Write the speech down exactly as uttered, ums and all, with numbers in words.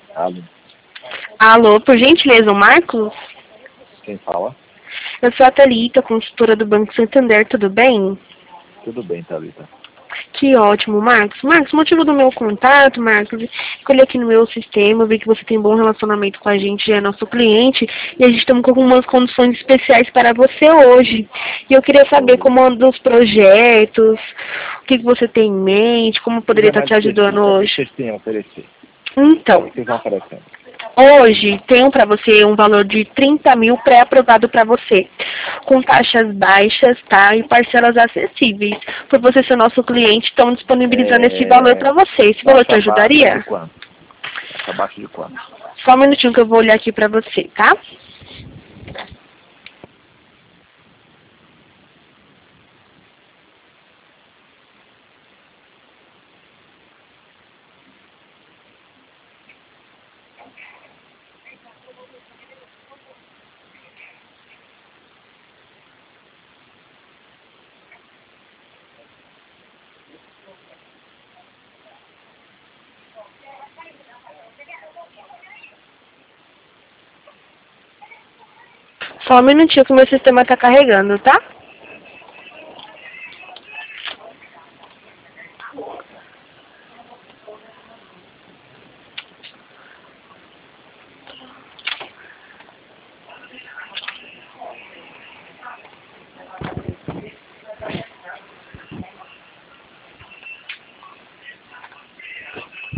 Alô, Alô, por gentileza, o Marcos? quem fala? Eu sou a Thalita, consultora do Banco Santander, tudo bem? Tudo bem, Thalita. Que ótimo, Marcos. Marcos, o motivo do meu contato, Marcos, escolhi aqui no meu sistema, vi que você tem bom relacionamento com a gente, já é nosso cliente, e a gente está com algumas condições especiais para você hoje. E eu queria saber Oi. como andam os projetos, o que, que você tem em mente, como eu poderia Diga estar mais te ajudando específico, o que hoje. vocês têm a oferecer? O Então, que vocês estão oferecendo? hoje tenho para você um valor de trinta mil pré-aprovado para você, com taxas baixas, tá? E parcelas acessíveis. Por você ser nosso cliente, estão disponibilizando esse valor É, para você. Esse valor te taxa baixa de ajudaria? quanto? Taxa baixa de quanto? Só um minutinho que eu vou olhar aqui para você, tá? Só um minutinho que o meu sistema está carregando, tá?